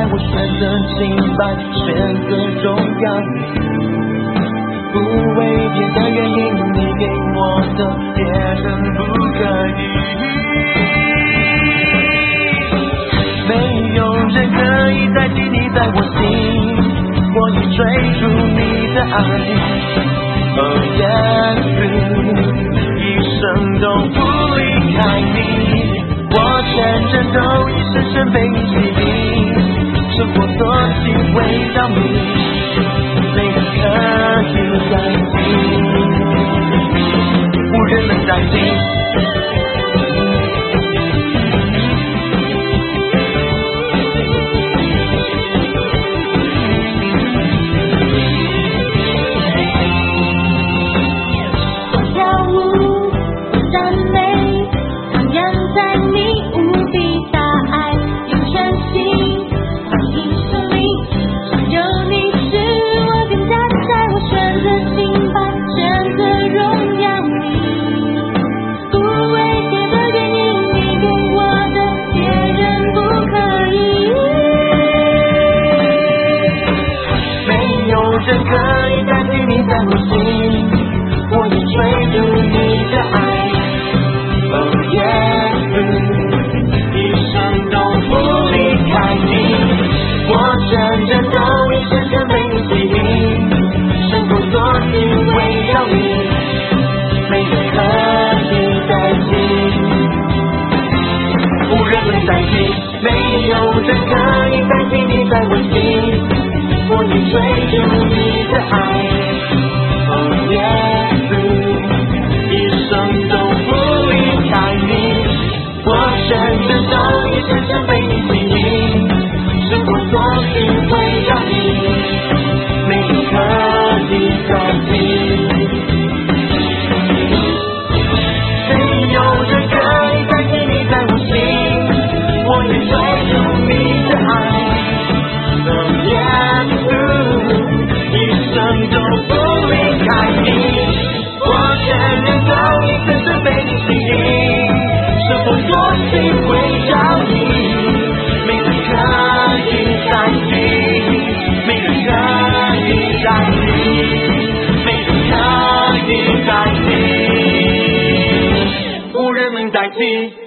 我选择清白，选择荣耀你。不为别的原因，你给我的别人不可以。没有人可以代替你在我心，我已追逐你的爱。耶稣，一生都不离开你，我全人都已深深被你吸引，生活所及围绕你，没人可以代替，无人能代替。人可以代替你在我心，我已追逐你的爱。耶稣，一生都不离开你，我全人都已深深被你吸引，生活所及围绕你，没人可以代替，无人能代替，没有人可以代替你在我心，我已追逐你的爱。耶稣，一生都不离开你，我全人都已深深被你吸引，生活所需围绕你，没人可以代替，没有人可以代替你在我心，我已追逐你的爱。耶稣，一生都不离开你，我全人都已深深被你吸引，生活所需围绕你，没人可以代替，没人可以代替，没人可以代替，无人能代替。